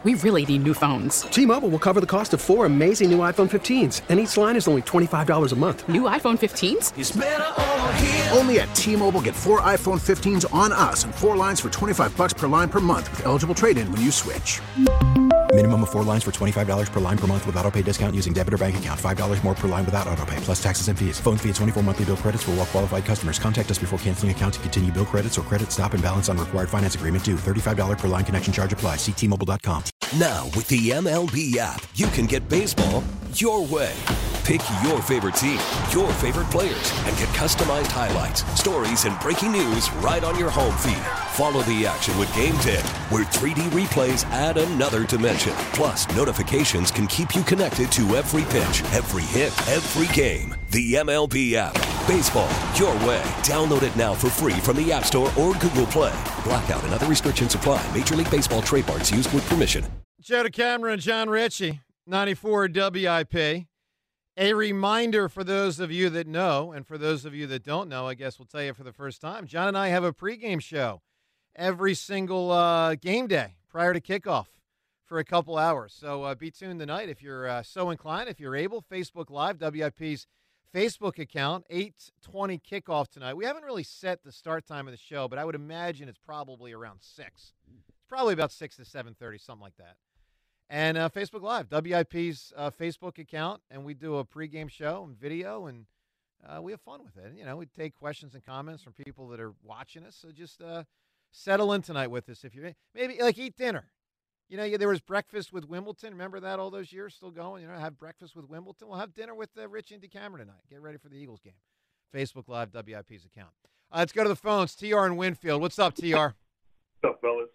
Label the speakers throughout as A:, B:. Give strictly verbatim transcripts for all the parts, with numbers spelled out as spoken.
A: we really need new phones.
B: T-Mobile will cover the cost of four amazing new iPhone fifteens, and each line is only twenty-five dollars a month.
A: New iPhone fifteens?
C: It's better over here.
D: Only at T-Mobile, get four iPhone fifteens on us and four lines for twenty-five dollars per line per month with eligible trade-in when you switch.
E: Minimum of four lines for twenty-five dollars per line per month with autopay discount using debit or bank account. five dollars more per line without autopay, plus taxes and fees. Phone fee at twenty-four monthly bill credits for well-qualified customers. Contact us before canceling account to continue bill credits or credit stop and balance on required finance agreement due. thirty-five dollars per line connection charge applies. See T Mobile dot com.
F: Now, with the M L B app, you can get baseball your way. Pick your favorite team, your favorite players, and get customized highlights, stories, and breaking news right on your home feed. Follow the action with Game Day, where three D replays add another dimension. Plus, notifications can keep you connected to every pitch, every hit, every game. The M L B app. Baseball your way. Download it now for free from the App Store or Google Play. Blackout and other restrictions apply. Major League Baseball trademarks used with permission.
G: Joe DeCamera and John Ritchie, ninety-four W I P. A reminder for those of you that know, and for those of you that don't know, I guess we'll tell you for the first time, John and I have a pregame show every single uh, game day prior to kickoff for a couple hours. So uh, be tuned tonight if you're uh, so inclined, if you're able. Facebook Live, W I P's Facebook account, eight twenty kickoff tonight. We haven't really set the start time of the show, but I would imagine it's probably around six. It's probably about six to seven thirty, something like that. And uh, Facebook Live, W I P's uh, Facebook account, and we do a pregame show and video, and uh, we have fun with it. You know, we take questions and comments from people that are watching us. So just uh, settle in tonight with us if you're maybe like eat dinner. You know, there was breakfast with Wimbledon. Remember that all those years still going? You know, have breakfast with Wimbledon. We'll have dinner with uh, Rich and DeCamera tonight. Get ready for the Eagles game. Facebook Live, W I P's account. Uh, let's go to the phones. T R in Winfield. What's up, T R?
H: What's up, fellas?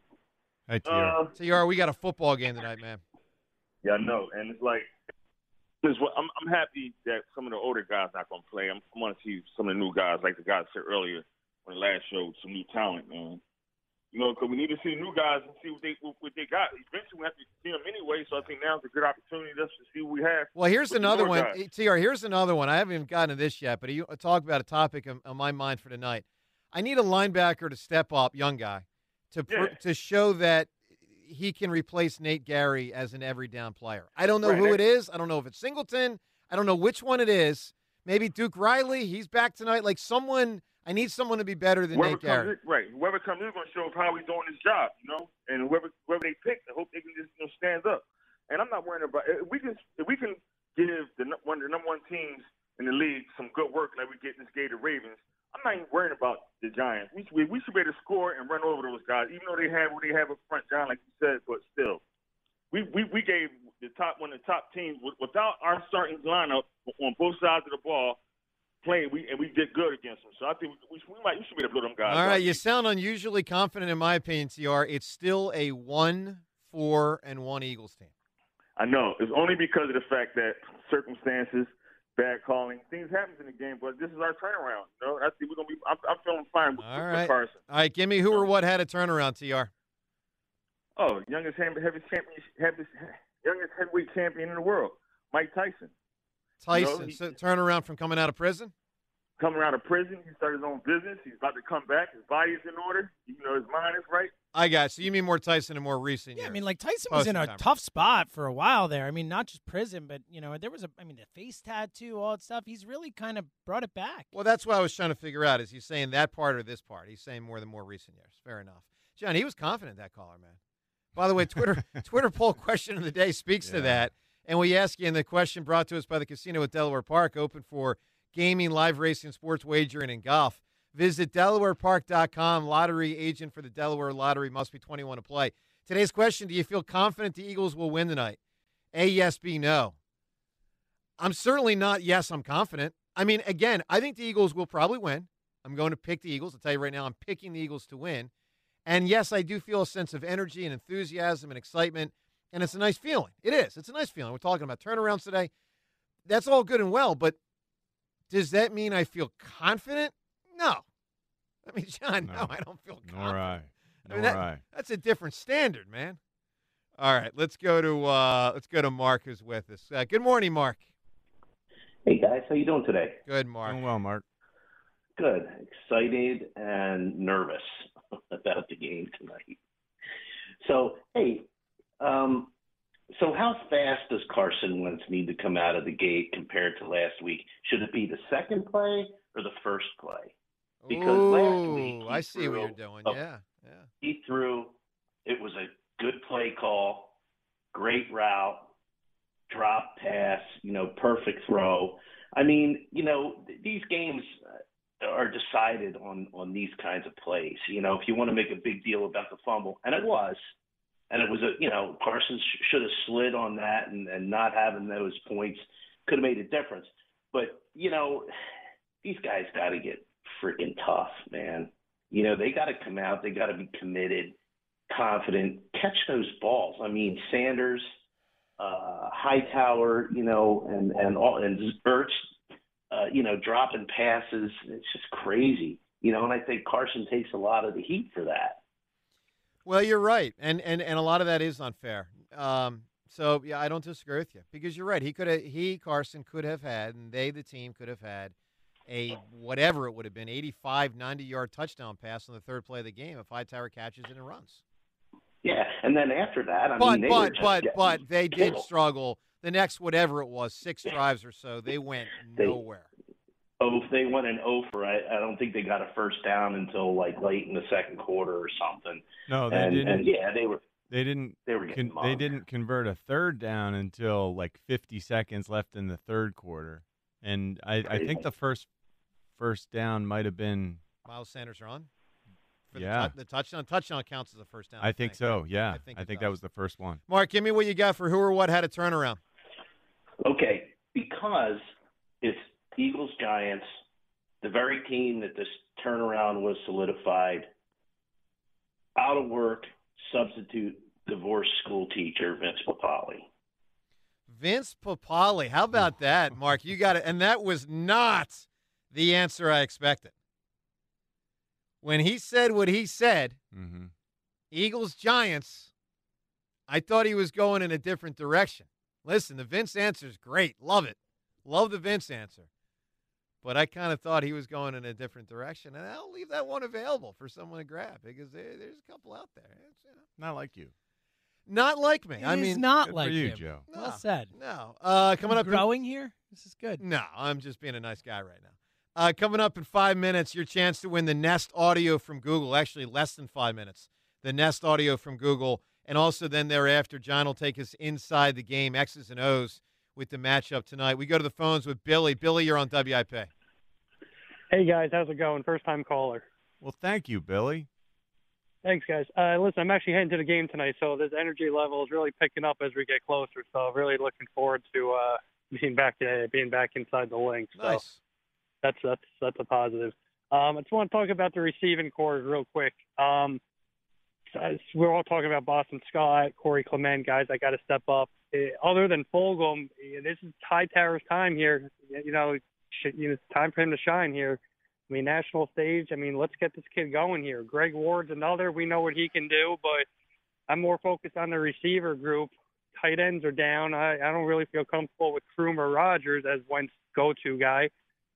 G: Hey, T R. Uh, T R, we got a football game tonight, man.
H: Yeah, I know. And it's like, this, I'm, I'm happy that some of the older guys not going to play. I'm, I want to see some of the new guys, like the guys said earlier on the last show, some new talent, man. You know, because we need to see new guys and see what they what, what they got. Eventually, we have to see them anyway, so I think now's a good opportunity just to see what we have.
G: Well, here's another one. Guys. T R, here's another one. I haven't even gotten to this yet, but you talk about a topic on, on my mind for tonight. I need a linebacker to step up, young guy, to pr- yeah. to show that he can replace Nate Gary as an every down player. I don't know right. who it is. I don't know if it's Singleton. I don't know which one it is. Maybe Duke Riley. He's back tonight. Like someone, I need someone to be better than
H: whoever
G: Nate Gary.
H: In, right. Whoever comes in is going to show how he's doing his job, you know. And whoever whoever they pick, I hope they can just you know, stand up. And I'm not worrying about if we can if we can give the one of the number one teams in the league some good work like we get this Gator Ravens. I'm not even worrying about the Giants. We should, we should be able to score and run over those guys, even though they have what they have up front, John, like you said. But still, we we, we gave the top one of the top teams without our starting lineup on both sides of the ball playing, we and we did good against them. So I think we, we might we should be able to blow them guys.
G: All right,
H: out.
G: You sound unusually confident, in my opinion, T R. It's still a one, four, and one Eagles team.
H: I know. It's only because of the fact that circumstances. Bad calling. Things happen in the game, but this is our turnaround. You know, I think we're gonna be. I'm, I'm feeling fine with,
G: All
H: with
G: right.
H: Carson.
G: All right, give me who or what had a turnaround, T R.
H: Oh, youngest heavyweight champion, heaviest, youngest heavyweight champion in the world, Mike Tyson.
G: Tyson,
H: you know, he,
G: so turnaround from coming out of prison.
H: Coming out of prison, he started his own business. He's about to come back. His body is in order. You know, his mind is right.
G: I got it. So you mean more Tyson in more recent
I: yeah,
G: years?
I: I mean, like Tyson was in a tough spot for a while there. I mean, not just prison, but, you know, there was a, I mean, the face tattoo, all that stuff. He's really kind of brought it back.
G: Well, that's what I was trying to figure out. Is he saying that part or this part? He's saying more than more recent years. Fair enough. John, he was confident, that caller, man. By the way, Twitter Twitter poll question of the day speaks yeah. to that. And we ask you, and the question brought to us by the Casino at Delaware Park, open for gaming, live racing, sports wagering, and golf. Visit Delaware Park dot com. Lottery agent for the Delaware Lottery, must be twenty-one to play. Today's question, do you feel confident the Eagles will win tonight? A, yes, B, no. I'm certainly not yes, I'm confident. I mean, again, I think the Eagles will probably win. I'm going to pick the Eagles. I'll tell you right now, I'm picking the Eagles to win. And, yes, I do feel a sense of energy and enthusiasm and excitement, and it's a nice feeling. It is. It's a nice feeling. We're talking about turnarounds today. That's all good and well, but does that mean I feel confident? No. I mean, John, no, no I don't feel confident.
J: All right.
G: I mean, that,
J: right.
G: That's a different standard, man. All right, let's go to uh, let's go to Mark, who's with us. Uh, good morning, Mark.
K: Hey guys, how you doing today?
G: Good, Mark.
J: Doing well, Mark.
K: Good. Excited and nervous about the game tonight. So, hey, Um, so how fast does Carson Wentz need to come out of the gate compared to last week? Should it be the second play or the first play? Because
G: Ooh,
K: last week he
G: I see
K: threw
G: what you're doing.
K: a-
G: Yeah, yeah.
K: He threw. It was a good play call, great route, drop pass, you know, perfect throw. I mean, you know, th- these games are decided on on these kinds of plays. You know, if you want to make a big deal about the fumble, and it was, and it was a, you know, Carson sh- should have slid on that, and, and not having those points could have made a difference. But, you know, these guys got to get freaking tough, man. You know, they got to come out. They got to be committed, confident, catch those balls. I mean, Sanders, uh, Hightower, you know, and and all, and Ertz, uh, you know, dropping passes. It's just crazy, you know. And I think Carson takes a lot of the heat for that.
G: Well, you're right, and and and a lot of that is unfair. Um, so yeah, I don't disagree with you because you're right. He could have, he Carson could have had, and they, the team, could have had a whatever it would have been, eighty-five, ninety-yard touchdown pass on the third play of the game if Hightower catches it and runs.
K: Yeah, and then after that, I
G: but
K: mean, they
G: but
K: were just
G: but
K: getting
G: but they did
K: killed.
G: struggle. The next whatever it was, six drives or so, they went
K: They-
G: nowhere.
K: Oh, they went an oh for. I, I don't think they got a first down until like late in the second quarter or something.
C: No, they
K: and,
C: didn't.
K: And yeah, they were.
C: They didn't.
K: They were getting
C: Con- they
K: mugged.
C: didn't convert a third down until like fifty seconds left in the third quarter, and I, I think the first first down might have been.
G: Miles Sanders are on. For
C: Yeah.
G: the, tou- the touchdown touchdown counts as a first down.
C: I think so. Yeah,
G: I think,
C: I
G: it
C: think
G: does.
C: that was the first one.
G: Mark, give me what you got for who or what had a turnaround.
K: Okay, because it's Eagles Giants, the very team that this turnaround was solidified. Out of work, substitute divorced school teacher Vince Papale.
G: Vince Papale. How about that, Mark? You got it. And that was not the answer I expected. When he said what he said,
C: Mm-hmm.
G: Eagles Giants, I thought he was going in a different direction. Listen, the Vince answer is great. Love it. Love the Vince answer. But I kind of thought he was going in a different direction. And I'll leave that one available for someone to grab because there, there's a couple out there. It's, you know,
C: Not like you.
G: not like me.
I: It
G: I
I: is
G: mean,
I: not
C: Good
I: like
C: for you,
I: him.
C: Joe.
G: no,
I: Well said.
G: No. Uh, coming up in-
I: Growing here. This is good.
G: No, I'm just being a nice guy right now. Uh, coming up in five minutes, your chance to win the Nest Audio from Google. Actually, less than five minutes. The Nest Audio from Google. And also then thereafter, John will take us inside the game, X's and O's, with the matchup tonight. We go to the phones with Billy. Billy, you're on W I P.
J: Hey, guys. How's it going? First-time caller.
C: Well, thank you, Billy.
J: Thanks, guys. Uh, listen, I'm actually heading to the game tonight, so this energy level is really picking up as we get closer. So really looking forward to uh, being back uh, being back inside the link. So
G: Nice.
J: that's that's that's a positive. Um, I just want to talk about the receiving core real quick. Um, so we're all talking about Boston Scott, Corey Clement, guys. I got to step up. Uh, other than Fulgham, uh, this is Hightower's time here. You know, sh- you know, it's time for him to shine here. I mean, national stage. I mean, let's get this kid going here. Greg Ward's another. We know what he can do, but I'm more focused on the receiver group. Tight ends are down. I, I don't really feel comfortable with Kroom or Rodgers as Wentz go-to guy.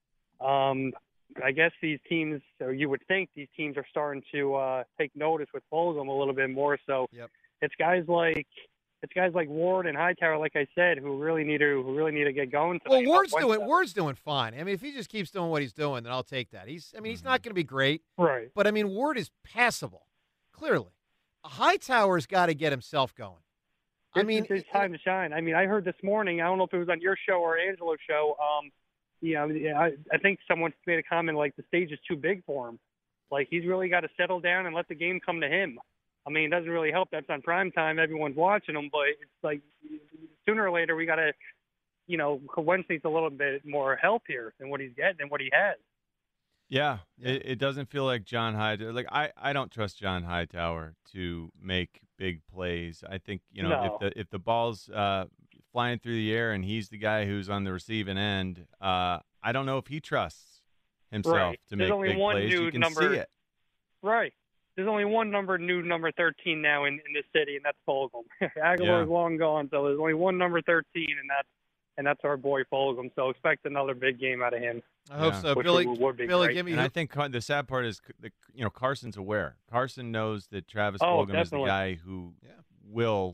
J: Um, I guess these teams, or you would think these teams are starting to uh, take notice with Fulgham a little bit more. So
G: Yep.
J: it's guys like it's guys like Ward and Hightower, like I said, who really need to who really need to get going.
G: Well,
J: tonight.
G: Ward's
J: Wentz
G: doing
J: does.
G: Ward's doing fine. I mean, if he just keeps doing what he's doing, then I'll take that. He's I mean, he's not going to be great,
J: right.
G: but I mean, Ward is passable. Clearly, Hightower's got to get himself going. I
J: This
G: mean,
J: is his time to shine. I mean, I heard this morning. I don't know if it was on your show or Angelo's show. Um, you know, I, I think someone made a comment like the stage is too big for him. Like he's really got to settle down and let the game come to him. I mean, it doesn't really help that's on prime time. Everyone's watching him, but it's like sooner or later we got to, you know, Wentz needs a little bit more help here than what he's getting and what he has.
C: Yeah, It, it doesn't feel like John Hightower. Like I, I don't trust John Hightower to make big plays. I think you know
J: No.
C: if the if the ball's uh, flying through the air and he's the guy who's on the receiving end, uh, I don't know if he trusts himself
J: Right.
C: to
J: There's
C: make
J: only
C: big
J: one
C: plays. You
J: dude
C: can
J: number-
C: see it.
J: Right. There's only one number, new number thirteen now in, in this city, and that's Fulgham. Aguilar's
C: Yeah.
J: long gone, so there's only one number thirteen, and that's and that's our boy Fulgham. So expect another big game out of him.
G: I hope
C: Yeah.
G: so.
J: Which
G: Billy,
J: would- would be
G: Billy,
J: great.
G: give me.
C: And I think Car- the sad part is, the, you know, Carson's aware. Carson knows that Travis
J: Oh,
C: Fulgham is the
J: definitely.
C: guy who
G: Yeah.
C: will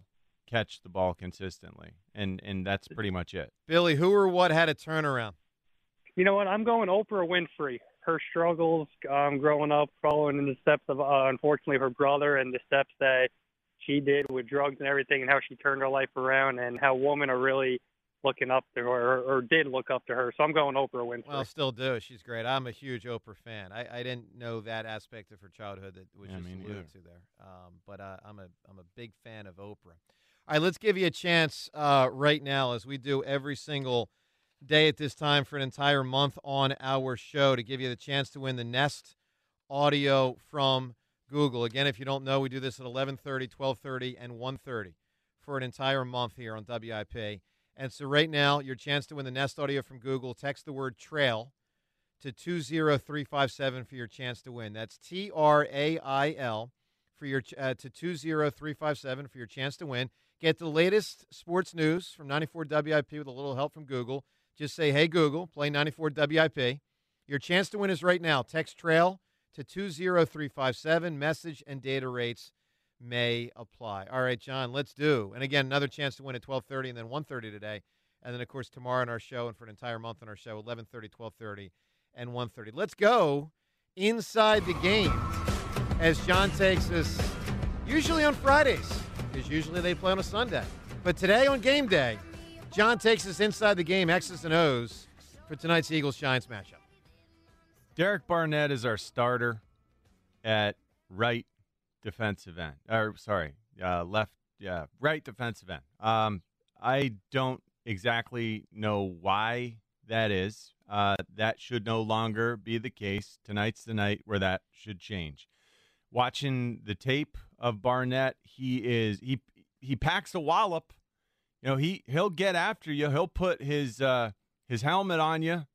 C: catch the ball consistently, and and that's pretty much it.
G: Billy, who or what had a turnaround?
J: You know what? I'm going Oprah Winfrey. Her struggles um, growing up, following in the steps of, uh, unfortunately, her brother, and the steps that she did with drugs and everything, and how she turned her life around, and how women are really looking up to her, or, or did look up to her. So I'm going Oprah Winfrey.
G: Well, still do. She's great. I'm a huge Oprah fan. I, I didn't know that aspect of her childhood that was
C: Yeah,
G: just
C: me
G: alluded
C: neither.
G: to there. Um, but uh, I'm a I'm a big fan of Oprah. All right, let's give you a chance uh, right now, as we do every single day at this time for an entire month on our show, to give you the chance to win the Nest Audio from Google. Again, if you don't know, we do this at eleven thirty, twelve thirty, and one thirty for an entire month here on W I P. And so right now, your chance to win the Nest Audio from Google, text the word TRAIL to two zero three five seven for your chance to win. That's T R A I L for your uh, to two zero three five seven for your chance to win. Get the latest sports news from ninety-four W I P with a little help from Google. Just say, hey, Google, play ninety-four W I P. Your chance to win is right now. Text TRAIL to two zero three five seven. Message and data rates may apply. All right, John, let's do. And again, another chance to win at twelve thirty and then one thirty today. And then, of course, tomorrow on our show, and for an entire month on our show, eleven thirty, twelve thirty, and one thirty. Let's go inside the game as John takes us usually on Fridays, because usually they play on a Sunday. But today on game day, John takes us inside the game, X's and O's, for tonight's Eagles-Giants matchup.
C: Derek Barnett is our starter at right defensive end. Or sorry, uh, left, yeah, right defensive end. Um, I don't exactly know why that is. Uh, that should no longer be the case. Tonight's the night where that should change. Watching the tape of Barnett, he is he he packs a wallop. You know, he he'll get after you. He'll put his uh, his helmet on you,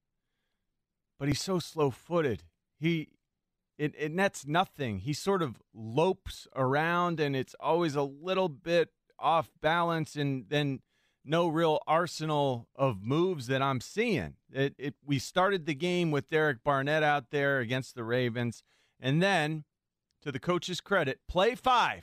C: but he's so slow-footed. He It, it nets nothing. He sort of lopes around, and it's always a little bit off balance, and then no real arsenal of moves that I'm seeing. It, it, we started the game with Derek Barnett out there against the Ravens, and then, to the coach's credit, play five.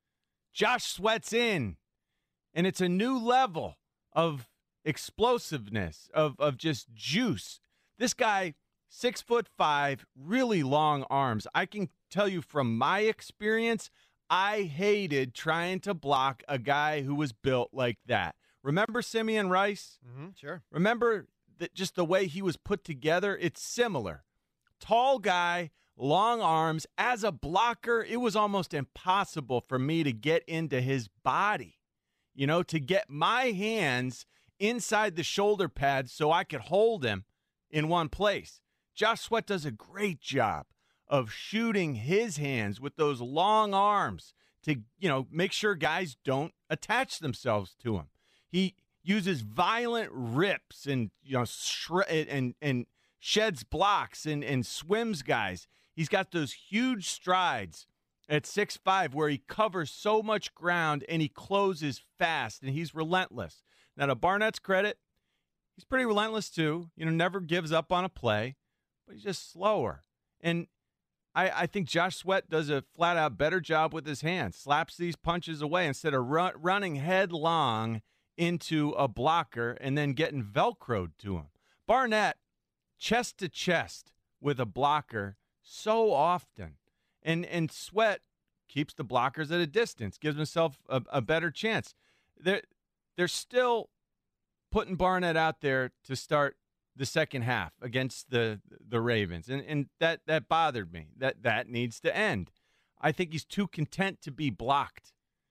C: Josh Sweat's in, and it's a new level of explosiveness, of, of just juice. This guy, Six foot five, really long arms. I can tell you from my experience, I hated trying to block a guy who was built like that. Remember Simeon Rice?
G: Mm-hmm, sure.
C: Remember that just the way he was put together? It's similar. Tall guy, long arms. As a blocker, it was almost impossible for me to get into his body, you know, to get my hands inside the shoulder pads so I could hold him in one place. Josh Sweat does a great job of shooting his hands with those long arms to, you know, make sure guys don't attach themselves to him. He uses violent rips and, you know, shred and and sheds blocks and, and swims guys. He's got those huge strides at six five where he covers so much ground and he closes fast and he's relentless. Now, to Barnett's credit, he's pretty relentless too. You know, never gives up on a play. But he's just slower. And I, I think Josh Sweat does a flat-out better job with his hands, slaps these punches away instead of run, running headlong into a blocker and then getting Velcroed to him. Barnett, chest to chest with a blocker so often. And, and Sweat keeps the blockers at a distance, gives himself a, a better chance. They're, they're still putting Barnett out there to start the second half against the the Ravens. And and that, that bothered me. That that needs to end. I think he's too content to be blocked.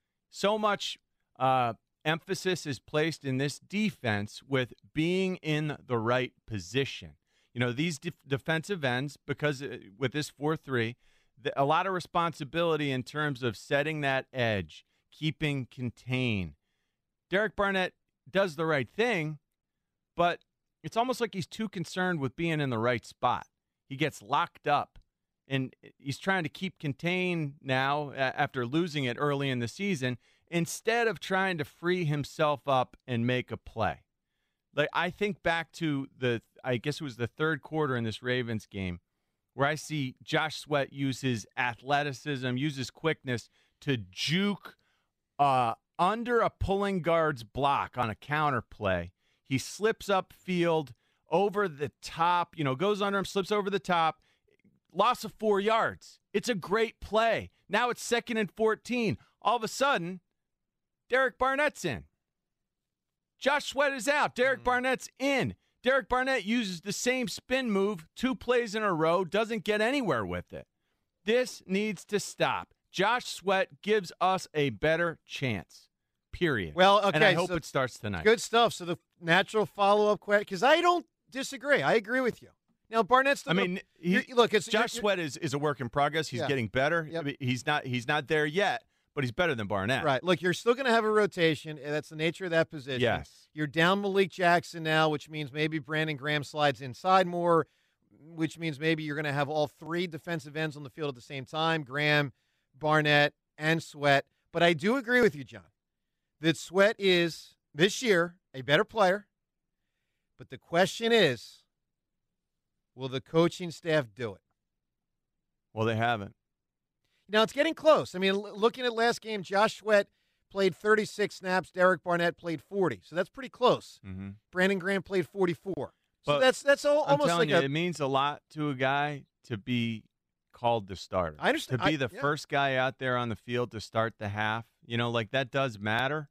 C: So much uh, emphasis is placed in this defense with being in the right position. You know, these def- defensive ends, because uh, with this four three, a lot of responsibility in terms of setting that edge, keeping contain. Derek Barnett does the right thing, but it's almost like he's too concerned with being in the right spot. He gets locked up, and he's trying to keep contained now after losing it early in the season instead of trying to free himself up and make a play. Like, I think back to the, I guess it was the third quarter in this Ravens game, where I see Josh Sweat use his athleticism, use his quickness to juke uh, under a pulling guard's block on a counter play. He slips upfield over the top, you know, goes under him, slips over the top, loss of four yards. It's a great play. Now it's second and fourteen. All of a sudden, Derek Barnett's in. Josh Sweat is out. Derek mm. Barnett's in. Derek Barnett uses the same spin move two plays in a row, doesn't get anywhere with it. This needs to stop. Josh Sweat gives us a better chance, period.
G: Well, okay.
C: And I hope
G: so
C: it starts tonight.
G: Good stuff. So the natural follow-up question, because I don't disagree. I agree with you. Now, Barnett's the
C: I mean, he,
G: look, it's
C: Josh
G: you're,
C: Sweat is, is a work in progress. He's
G: yeah.
C: getting better.
G: Yep.
C: He's not he's not there yet, but he's better than Barnett.
G: Right. Look, you're still going to have a rotation. That's the nature of that position.
C: Yes.
G: You're down Malik Jackson now, which means maybe Brandon Graham slides inside more, which means maybe you're going to have all three defensive ends on the field at the same time, Graham, Barnett, and Sweat. But I do agree with you, John, that Sweat is, this year, a better player. But the question is, will the coaching staff do it?
C: Well, they haven't.
G: Now, it's getting close. I mean, l- looking at last game, Josh Sweat played thirty-six snaps. Derek Barnett played forty. So that's pretty close.
C: Mm-hmm.
G: Brandon Graham played forty-four. So
C: But
G: that's that's all,
C: I'm
G: almost
C: telling
G: like
C: you,
G: a,
C: it means a lot to a guy to be called the starter.
G: I understand.
C: To be
G: I-
C: the
G: yeah.
C: first guy out there on the field to start the half. You know, like that does matter.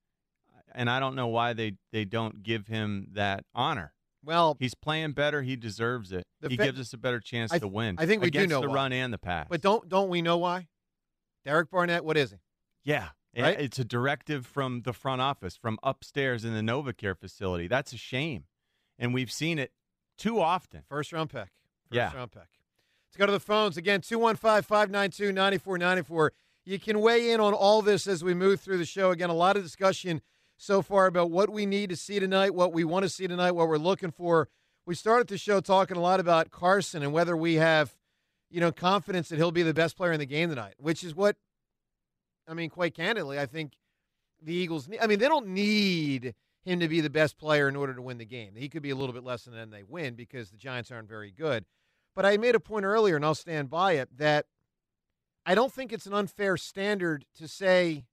C: And I don't know why they, they don't give him that honor.
G: Well,
C: he's playing better. He deserves it.
G: The
C: He
G: fa-
C: gives us a better chance
G: I
C: to win.
G: I think we do
C: against
G: know
C: the
G: why.
C: run and the pass.
G: But don't don't we know why? Derek Barnett, what is he?
C: Yeah.
G: Right?
C: It's a directive from the front office, from upstairs in the NovaCare facility. That's a shame. And we've seen it too often.
G: First round pick. First
C: Yeah.
G: round pick. Let's go to the phones. Again, two one five, five nine two, nine four nine four. You can weigh in on all this as we move through the show. Again, a lot of discussion so far about what we need to see tonight, what we want to see tonight, what we're looking for. We started the show talking a lot about Carson and whether we have, you know, confidence that he'll be the best player in the game tonight, which is what, I mean, quite candidly, I think the Eagles need. I mean, they don't need him to be the best player in order to win the game. He could be a little bit less than then they win because the Giants aren't very good. But I made a point earlier, and I'll stand by it, that I don't think it's an unfair standard to say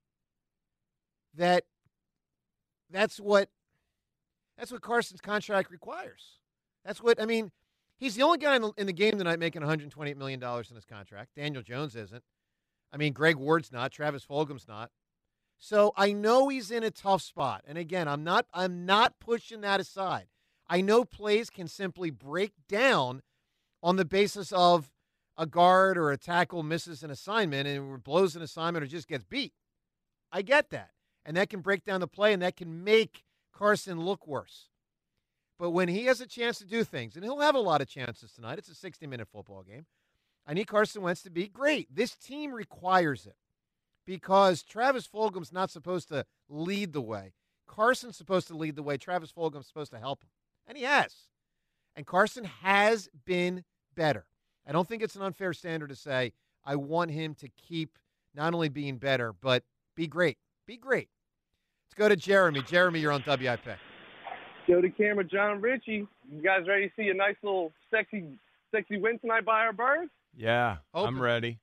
G: that that's what that's what Carson's contract requires. That's what, I mean, he's the only guy in the, in the game tonight making one hundred twenty-eight million dollars in his contract. Daniel Jones isn't. I mean, Greg Ward's not. Travis Fulgham's not. So I know he's in a tough spot. And again, I'm not I'm not pushing that aside. I know plays can simply break down on the basis of a guard or a tackle misses an assignment and blows an assignment or just gets beat. I get that. And that can break down the play, and that can make Carson look worse. But when he has a chance to do things, and he'll have a lot of chances tonight, it's a sixty-minute football game, I need Carson Wentz to be great. This team requires it because Travis Fulgham's not supposed to lead the way. Carson's supposed to lead the way. Travis Fulgham's supposed to help him, and he has. And Carson has been better. I don't think it's an unfair standard to say I want him to keep not only being better, but be great. Be great. Let's go to Jeremy. Jeremy, you're on W I P.
L: Go to camera, John Ritchie. You guys ready to see a nice little sexy sexy win tonight by our Birds?
C: Yeah,
G: Hoping.
C: I'm ready.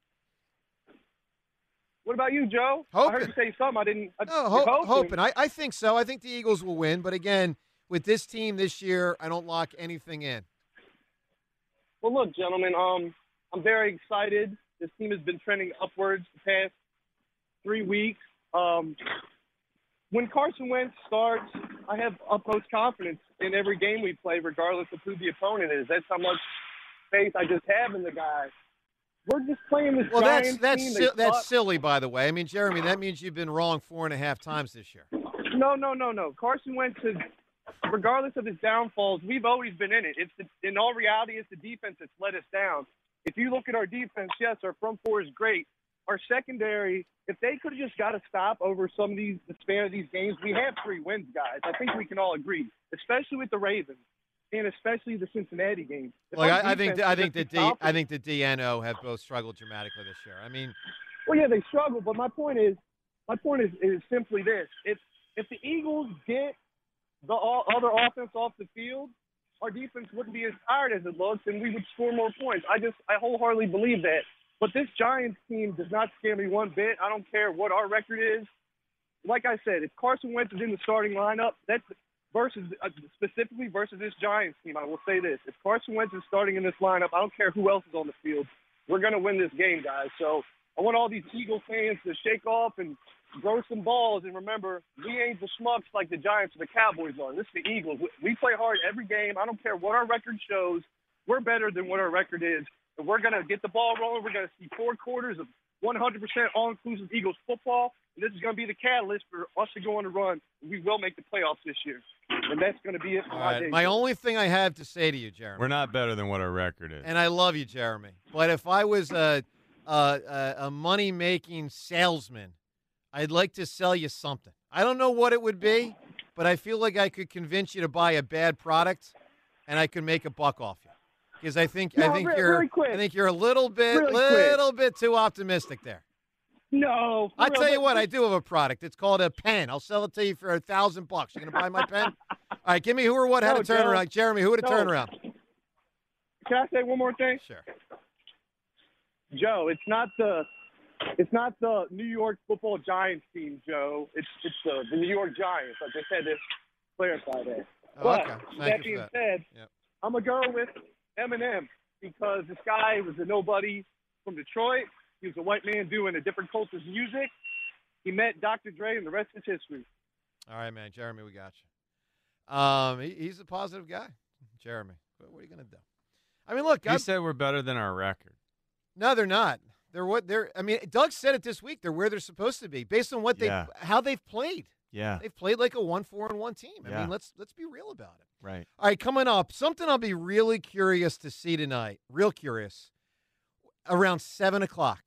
L: What about you, Joe?
G: Hoping.
L: I heard you say something. I didn't. I,
G: No, ho-
L: hoping.
G: hoping. I, I think so. I think the Eagles will win. But again, with this team this year, I don't lock anything in.
L: Well, look, gentlemen, um, I'm very excited. This team has been trending upwards the past three weeks. Um, when Carson Wentz starts, I have utmost confidence in every game we play, regardless of who the opponent is. That's how much faith I just have in the guy. We're just playing this
G: Well, that's
L: Giants
G: that's
L: team.
G: si-
L: They
G: that's
L: suck.
G: silly, by the way. I mean, Jeremy, that means you've been wrong four and a half times this year.
L: No, no, no, no. Carson Wentz is, regardless of his downfalls, we've always been in it. It's the, in all reality, it's the defense that's let us down. If you look at our defense, yes, our front four is great. Our secondary, if they could have just got a stop over some of these, the span of these games, we have three wins, guys. I think we can all agree, especially with the Ravens and especially the Cincinnati game. If
G: Look,
L: our
G: I, I think
L: defense
G: I
L: could
G: think the
L: just
G: D
L: be confident-
G: I think the D N O have both struggled dramatically this year. I mean,
L: Well, yeah, they struggle, but my point is, my point is, is simply this: if if the Eagles get the all, other offense off the field, our defense wouldn't be as tired as it looks, and we would score more points. I just, I wholeheartedly believe that. But this Giants team does not scare me one bit. I don't care what our record is. like I said, if Carson Wentz is in the starting lineup, that's versus uh, specifically versus this Giants team. I will say this: if Carson Wentz is starting in this lineup, I don't care who else is on the field. We're going to win this game, guys. So I want all these Eagle fans to shake off and throw some balls. And remember, we ain't the schmucks like the Giants or the Cowboys are. This is the Eagles. We play hard every game. I don't care what our record shows. We're better than what our record is. And we're going to get the ball rolling. We're going to see four quarters of one hundred percent all-inclusive Eagles football. And this is going to be the catalyst for us to go on a run. We will make the playoffs this year. And that's going to be it for
G: All
L: my
G: right.
L: day.
G: My only thing I have to say to you, Jeremy.
C: We're not better than what our record is.
G: And I love you, Jeremy. But if I was a, a, a, a money-making salesman, I'd like to sell you something. I don't know what it would be, but I feel like I could convince you to buy a bad product, and I could make a buck off you. Because I think
L: No,
G: I think
L: re-
G: you're
L: really quick.
G: I think you're a little bit
L: Really
G: little bit too optimistic there.
L: No. for
G: I'll
L: real,
G: tell you
L: but-
G: what, I do have a product. It's called a pen. I'll sell it to you for a thousand bucks. You gonna buy my pen? All right, give me who or what had
L: No,
G: a turnaround.
L: Joe.
G: Jeremy, who had a
L: No.
G: turnaround?
L: Can I say one more thing?
G: Sure.
L: Joe, it's not the it's not the New York Football Giants team, Joe. It's it's the, the New York Giants. I just had to clarify that.
G: Oh,
L: but
G: okay. Thank
L: that
G: you
L: being
G: for that.
L: said,
G: Yep.
L: I'm gonna go with Eminem because this guy was a nobody from Detroit. He was a white man doing a different culture's music. He met Doctor Dre, and the rest is history.
G: All right, man. Jeremy, we got you. Um, he, he's a positive guy, Jeremy. What, what are you going to do? I mean, look.
C: You
G: I'm,
C: said we're better than our record.
G: no, they're not. They're what they're. I mean, Doug said it this week. They're where they're supposed to be, based on what they,
C: Yeah.
G: how they've played.
C: Yeah.
G: They've played like a one, four, and one team. I
C: Yeah.
G: mean, let's let's be real about it.
C: Right.
G: All right, coming up, something I'll be really curious to see tonight. Real curious. Around seven o'clock.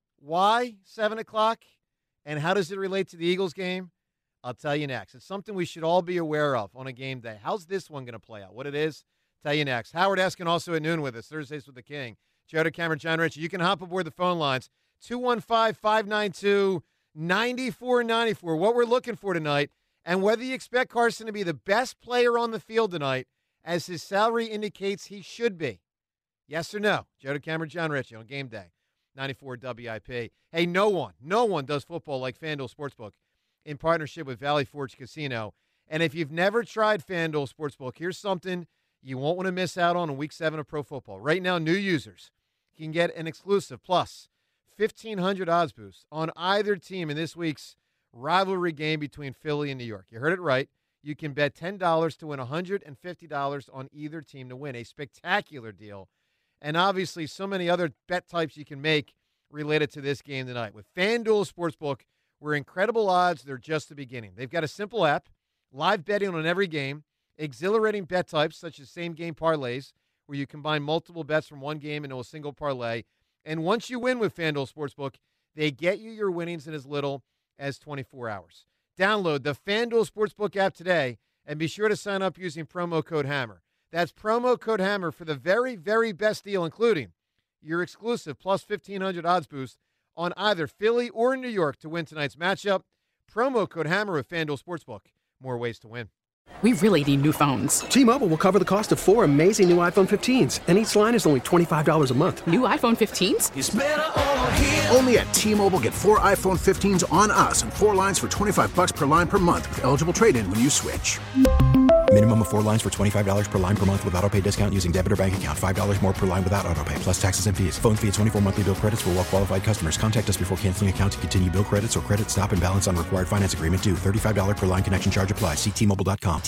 G: Why seven o'clock? And how does it relate to the Eagles game? I'll tell you next. It's something we should all be aware of on a game day. How's this one going to play out? What it is? Tell you next. Howard Eskin also at noon with us. Thursdays with the King. Joe DeCamera, John Ritchie. You can hop aboard the phone lines. two one five, five nine two, nine four nine four. What we're looking for tonight, and whether you expect Carson to be the best player on the field tonight, as his salary indicates he should be. Yes or no? Joe DeCamera, John Ritchie on game day. ninety-four W I P. Hey, no one, no one does football like FanDuel Sportsbook in partnership with Valley Forge Casino. And if you've never tried FanDuel Sportsbook, here's something you won't want to miss out on in Week seven of Pro Football. Right now, new users can get an exclusive plus fifteen hundred odds boost on either team in this week's rivalry game between Philly and New York. You heard it right. You can bet ten dollars to win one hundred fifty dollars on either team to win. A spectacular deal. And obviously, so many other bet types you can make related to this game tonight. With FanDuel Sportsbook, where incredible odds, they're just the beginning. They've got a simple app, live betting on every game, exhilarating bet types such as same-game parlays, where you combine multiple bets from one game into a single parlay. And once you win with FanDuel Sportsbook, they get you your winnings in as little as twenty-four hours. Download the FanDuel Sportsbook app today and be sure to sign up using promo code HAMMER. That's promo code HAMMER for the very, very best deal, including your exclusive plus fifteen hundred odds boost on either Philly or New York to win tonight's matchup. Promo code HAMMER with FanDuel Sportsbook. More ways to win.
A: We really need new phones.
B: T-Mobile will cover the cost of four amazing new iPhone fifteens, and each line is only twenty-five dollars a month.
A: New iPhone fifteens?
D: It's better over here. Only at T-Mobile, get four iPhone fifteens on us and four lines for twenty-five bucks per line per month with eligible trade-in when you switch.
E: Minimum of four lines for twenty-five dollars per line per month with autopay discount using debit or bank account. five dollars more per line without autopay, plus taxes and fees. Phone fee at twenty-four monthly bill credits for well-qualified customers. Contact us before canceling account to continue bill credits or credit stop and balance on required finance agreement due. thirty-five dollars per line connection charge applies. See T Mobile dot com.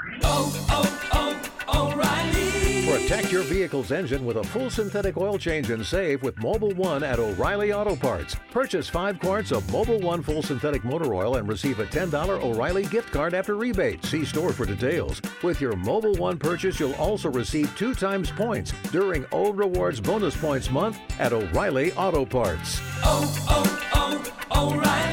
M: Oh, oh, oh, O'Reilly.
N: Protect your vehicle's engine with a full synthetic oil change and save with Mobil one at O'Reilly Auto Parts. Purchase five quarts of Mobil one full synthetic motor oil and receive a ten dollars O'Reilly gift card after rebate. See store for details. With your Mobil one purchase, you'll also receive two times points during O Rewards Bonus Points Month at O'Reilly Auto Parts.
M: Oh, oh, oh, O'Reilly.